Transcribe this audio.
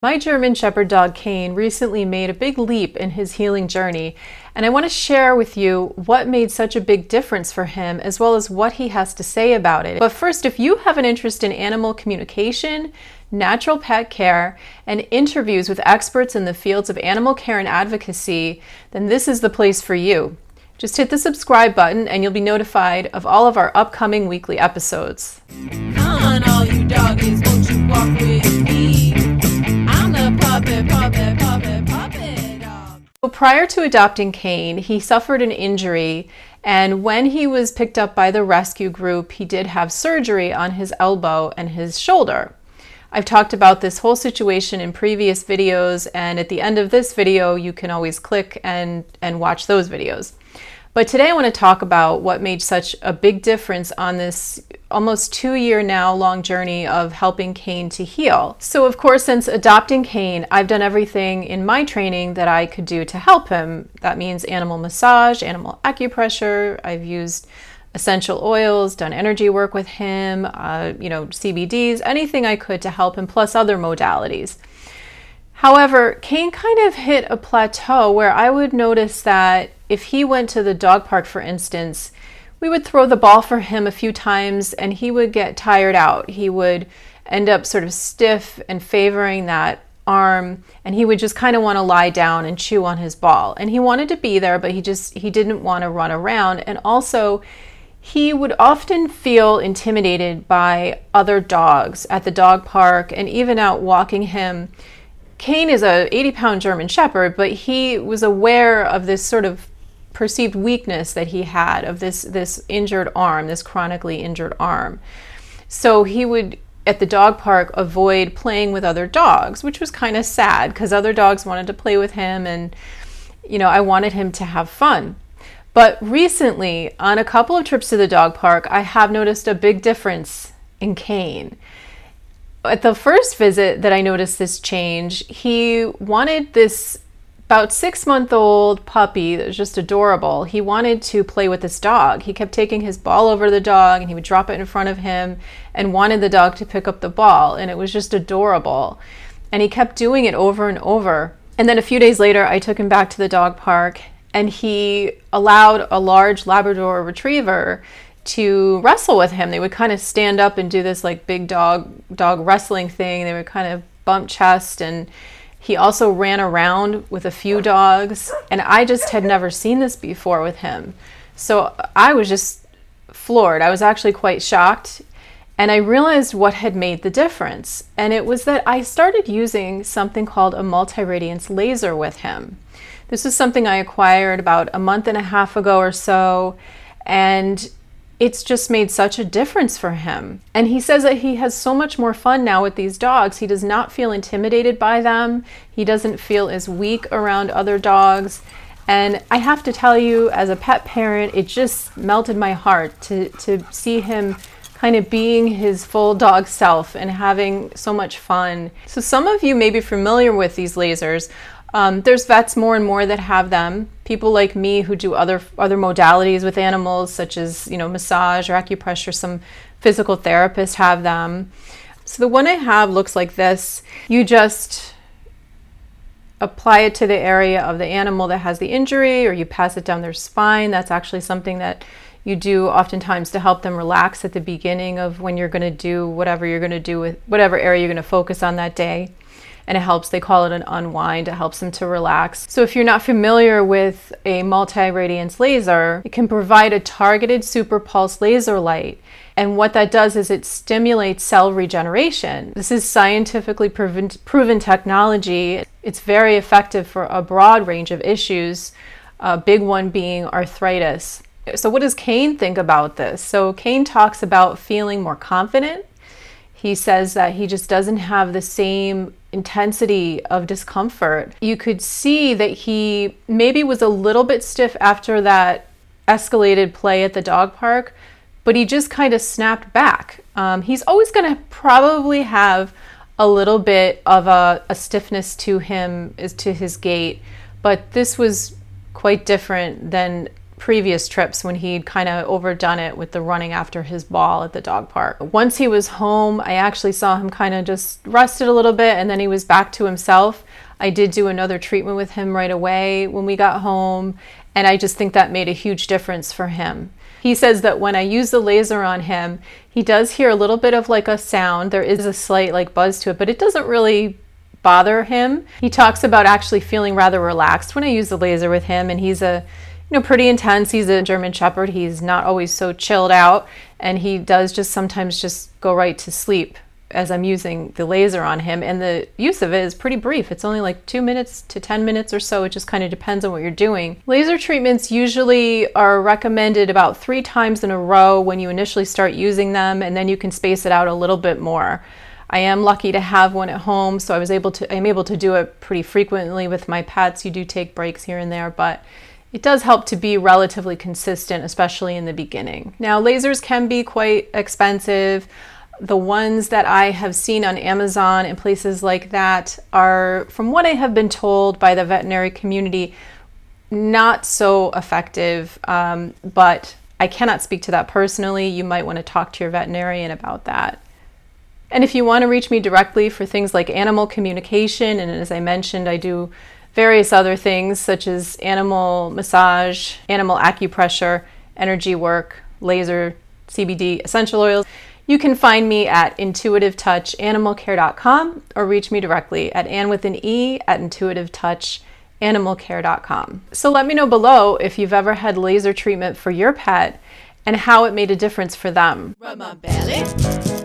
My German Shepherd dog Kane recently made a big leap in his healing journey, and I want to share with you what made such a big difference for him, as well as what he has to say about it. But first, if you have an interest in animal communication, natural pet care, and interviews with experts in the fields of animal care and advocacy, then this is the place for you. Just hit the subscribe button and you'll be notified of all of our upcoming weekly episodes. Come on, all you doggies, won't you walk with me? I'm the puppet dog. So prior to adopting Kane, he suffered an injury, and when he was picked up by the rescue group, he did have surgery on his elbow and his shoulder. I've talked about this whole situation in previous videos, and at the end of this video, you can always click and watch those videos. But today I want to talk about what made such a big difference on this almost 2-year now long journey of helping Kane to heal. So of course, since adopting Kane, I've done everything in my training that I could do to help him. That means animal massage, animal acupressure. I've used essential oils, done energy work with him, CBDs, anything I could to help him, plus other modalities. However, Kane kind of hit a plateau where I would notice that if he went to the dog park, for instance, we would throw the ball for him a few times and he would get tired out. He would end up sort of stiff and favoring that arm, and he would just kind of want to lie down and chew on his ball. And he wanted to be there, but he didn't want to run around. And also, he would often feel intimidated by other dogs at the dog park and even out walking him. Kane is a 80-pound German Shepherd, but he was aware of this sort of perceived weakness that he had of this injured arm, this chronically injured arm. So he would, at the dog park, avoid playing with other dogs, which was kind of sad because other dogs wanted to play with him, and I wanted him to have fun. But recently, on a couple of trips to the dog park, I have noticed a big difference in Kane. At the first visit that I noticed this change, he wanted this about 6-month-old puppy that was just adorable. He wanted to play with this dog. He kept taking his ball over to the dog and he would drop it in front of him and wanted the dog to pick up the ball, and it was just adorable. And he kept doing it over and over. And then a few days later, I took him back to the dog park and he allowed a large Labrador retriever to wrestle with him. They would kind of stand up and do this like big dog wrestling thing. They would kind of bump chest, and he also ran around with a few dogs, and I just had never seen this before with him. So I was just floored. I was actually quite shocked, and I realized what had made the difference. And it was that I started using something called a multi-radiance laser with him. This is something I acquired about a month and a half ago or so, and it's just made such a difference for him. And he says that he has so much more fun now with these dogs. He does not feel intimidated by them. He doesn't feel as weak around other dogs. And I have to tell you, as a pet parent, it just melted my heart to see him kind of being his full dog self and having so much fun. So some of you may be familiar with these lasers. There's vets more and more that have them. People like me who do other modalities with animals, such as massage or acupressure. Some physical therapists have them. So the one I have looks like this. You just apply it to the area of the animal that has the injury, or you pass it down their spine. That's actually something that you do oftentimes to help them relax at the beginning of when you're going to do whatever you're going to do with whatever area you're going to focus on that day. And it helps, they call it an unwind, it helps them to relax. So if you're not familiar with a multi-radiance laser, it can provide a targeted super pulse laser light. And what that does is it stimulates cell regeneration. This is scientifically proven technology. It's very effective for a broad range of issues, a big one being arthritis. So what does Kane think about this? So Kane talks about feeling more confident. He says that he just doesn't have the same intensity of discomfort. You could see that he maybe was a little bit stiff after that escalated play at the dog park, but he just kind of snapped back. He's always going to probably have a little bit of a stiffness to him, as to his gait, but this was quite different than previous trips when he'd kind of overdone it with the running after his ball at the dog park. Once he was home, I actually saw him kind of just rested a little bit, and then he was back to himself. I did do another treatment with him right away when we got home, and I just think that made a huge difference for him. He says that when I use the laser on him, he does hear a little bit of like a sound. There is a slight like buzz to it, but it doesn't really bother him. He talks about actually feeling rather relaxed when I use the laser with him, and he's pretty intense. He's a German Shepherd. He's not always so chilled out, and he does just sometimes just go right to sleep as I'm using the laser on him. And the use of it is pretty brief. It's only like 2 minutes to 10 minutes or so. It just kind of depends on what you're doing. Laser treatments usually are recommended about 3 times in a row when you initially start using them, and then you can space it out a little bit more. I am lucky to have one at home, so I'm able to do it pretty frequently with my pets. You do take breaks here and there, but it does help to be relatively consistent, especially in the beginning. Now, lasers can be quite expensive. The ones that I have seen on Amazon and places like that are, from what I have been told by the veterinary community, not so effective, but I cannot speak to that personally. You might want to talk to your veterinarian about that. And if you want to reach me directly for things like animal communication, and as I mentioned, I do various other things such as animal massage, animal acupressure, energy work, laser, CBD, essential oils, you can find me at intuitivetouchanimalcare.com or reach me directly at ann@intuitivetouchanimalcare.com. So let me know below if you've ever had laser treatment for your pet and how it made a difference for them. Rub my belly.